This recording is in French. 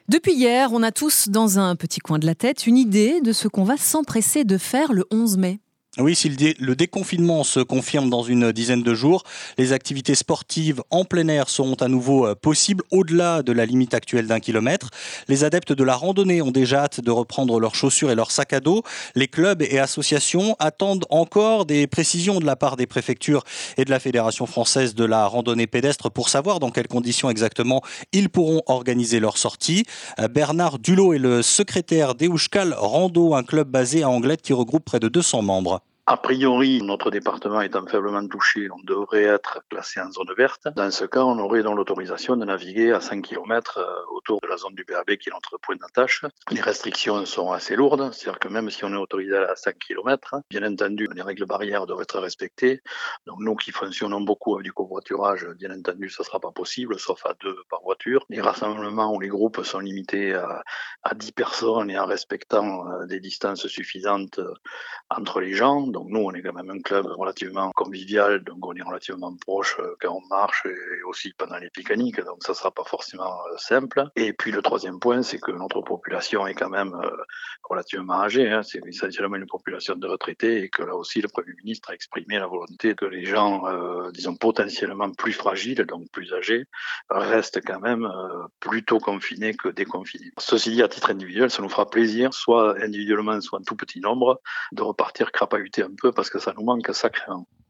Depuis hier, on a tous dans un petit coin de la tête une idée de ce qu'on va s'empresser de faire le 11 mai. Oui, si le déconfinement se confirme dans une dizaine de jours, les activités sportives en plein air seront à nouveau possibles au-delà de la limite actuelle d'1 kilomètre. Les adeptes de la randonnée ont déjà hâte de reprendre leurs chaussures et leurs sacs à dos. Les clubs et associations attendent encore des précisions de la part des préfectures et de la Fédération française de la randonnée pédestre pour savoir dans quelles conditions exactement ils pourront organiser leur sortie. Bernard Dulot est le secrétaire d'Euskal Rando, un club basé à Anglet qui regroupe près de 200 membres. A priori, notre département étant faiblement touché, on devrait être classé en zone verte. Dans ce cas, on aurait donc l'autorisation de naviguer à 5 km autour de la zone du BAB qui est notre point d'attache. Les restrictions sont assez lourdes, c'est-à-dire que même si on est autorisé à 5 km, bien entendu, les règles barrières doivent être respectées. Donc nous qui fonctionnons beaucoup avec du covoiturage, bien entendu, ça ne sera pas possible, sauf à 2 par voiture. Les rassemblements ou les groupes sont limités à 10 personnes et en respectant des distances suffisantes entre les gens. Donc nous, on est quand même un club relativement convivial, donc on est relativement proche quand on marche et aussi pendant les pique-niques, donc ça sera pas forcément simple. Et puis le troisième point, c'est que notre population est quand même relativement âgée, hein. C'est essentiellement une population de retraités et que là aussi le Premier ministre a exprimé la volonté que les gens, disons potentiellement plus fragiles, donc plus âgés, restent quand même plutôt confinés que déconfinés. Ceci dit, à titre individuel, ça nous fera plaisir, soit individuellement, soit en tout petit nombre, de repartir crapahuter un peu parce que ça nous manque sacrément.